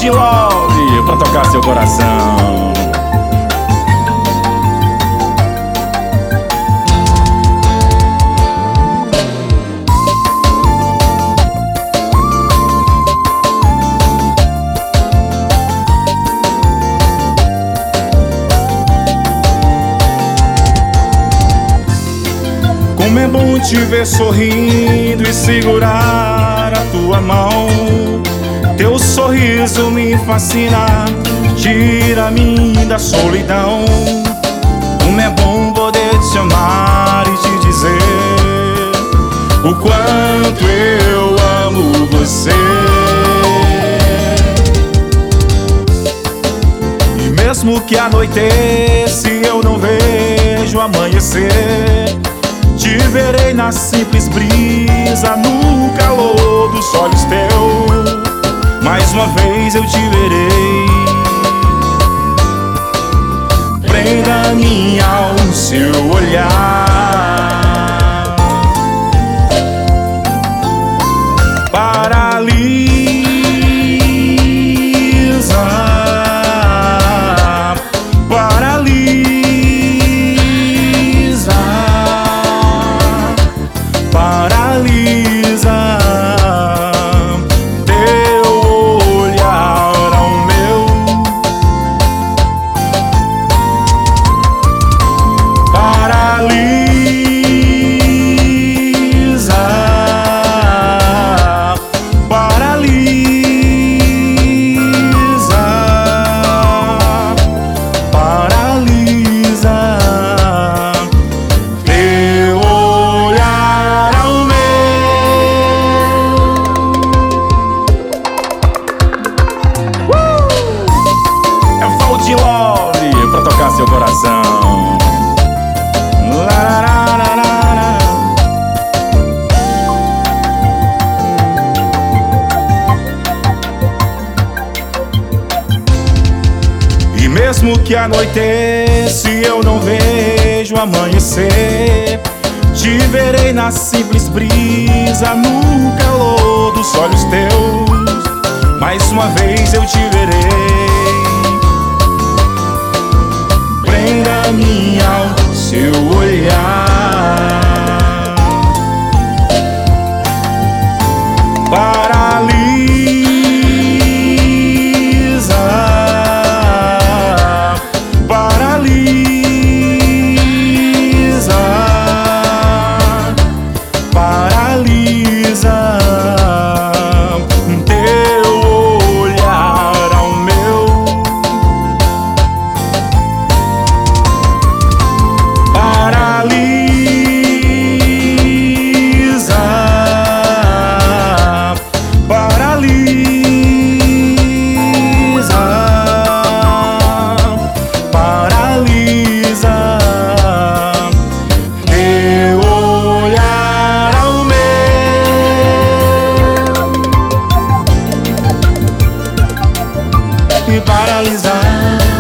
de love pra tocar seu coração. Como é bom te ver sorrindo e segurar a tua mão. Teu sorriso me fascina, tira-me da solidão. Como é bom poder te amar e te dizer o quanto eu amo você. E mesmo que anoitece eu não vejo amanhecer, te verei na simples brisa, no calor dos olhos teus. Mais uma vez eu te verei, prenda-me ao seu olhar, paralisa, paralisa, paralisa. De love pra tocar seu coração. E mesmo que anoitece eu não vejo amanhecer, te verei na simples brisa, no calor dos olhos teus. Mais uma vez eu te verei, prenda-me ao seu olhar, paralisa, paralisa, paralisa. Teu olhar ao meu, paralisa, paralisa, paralisa. Teu olhar ao meu, e paralisar.